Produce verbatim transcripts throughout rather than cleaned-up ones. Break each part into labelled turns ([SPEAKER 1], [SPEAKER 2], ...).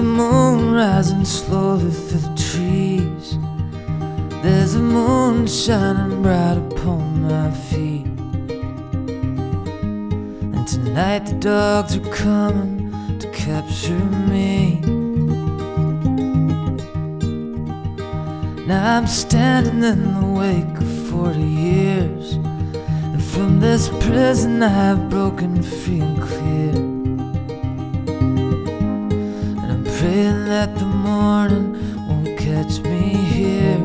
[SPEAKER 1] moon rising slowly through the trees. There's a moon shining bright upon my feet. And tonight the dogs are coming to capture me. Now I'm standing in the wake of forty years, and from this prison I've broken free and clear. And I'm praying that the morning won't catch me here.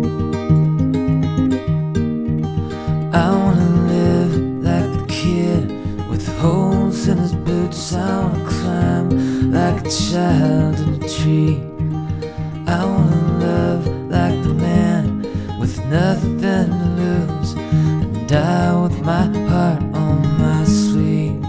[SPEAKER 1] I wanna live like the kid with holes in his boots. I wanna climb like a child in a tree. I wanna love like the man with nothing to lose, and die with my heart on my sleeve.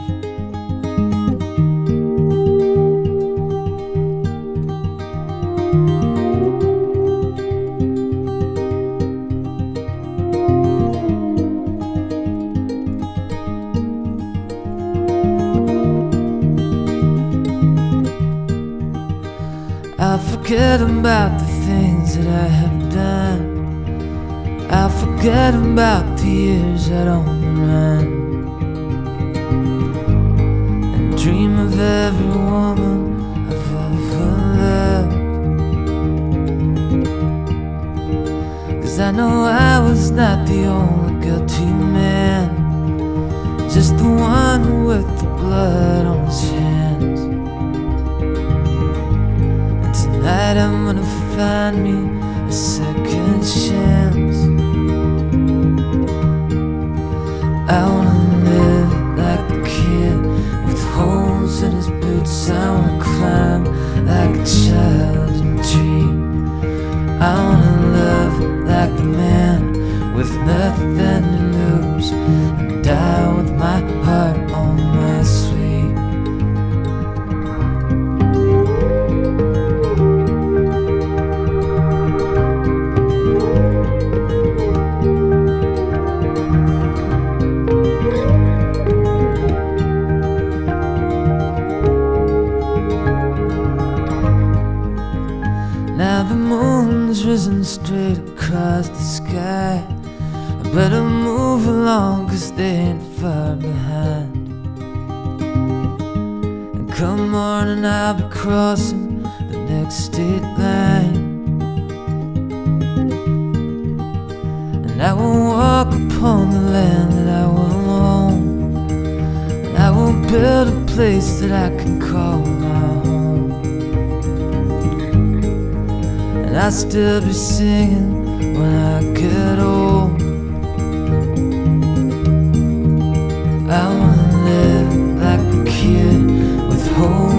[SPEAKER 1] I'll forget about the things that I have done. I'll forget about the years out on the run, and dream of every woman I've ever loved. 'Cause I know I was not the only guilty man, just the one with the blood on his hands. Tonight I'm gonna find me a second chance. I wanna live like the kid with holes in his boots. I wanna climb like a child in a tree. I wanna love like the man with nothing to lose, and die with my heart on my sleeve. Now the moon's risen straight across the sky. I better move along, 'cause they ain't far behind. And come morning I'll be crossing the next state line, and I will walk upon the land that I will own, and I will build a place that I can call my home. And I'll still be singing when I get old. I wanna live like a kid with hope.